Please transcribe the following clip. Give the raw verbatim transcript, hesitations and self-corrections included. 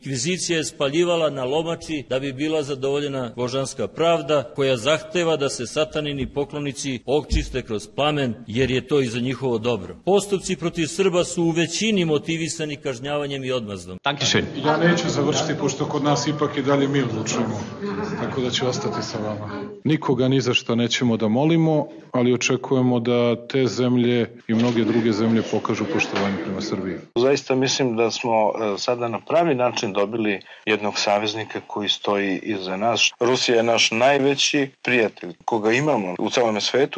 Inkvizicija je spaljivala na lomači da bi bila zadovoljena božanska pravda koja zahteva da se satanini poklonici očiste kroz plamen jer je to i za njihovo dobro. Postupci protiv Srba su u većini motivisani kažnjavanjem i odmazdom. Ja neću završiti pošto kod nas ipak i dalje mi odlučujemo, tako da ću ostati sa vama. Nikoga ni za što nećemo da molimo, ali očekujemo da te zemlje i mnoge druge zemlje pokažu poštovanje prema Srbiji. Zaista mislim da smo sada na pravi način dobili jednog saveznika koji stoji iza nas. Rusija je naš najveći prijatelj koga imamo u celom svetu.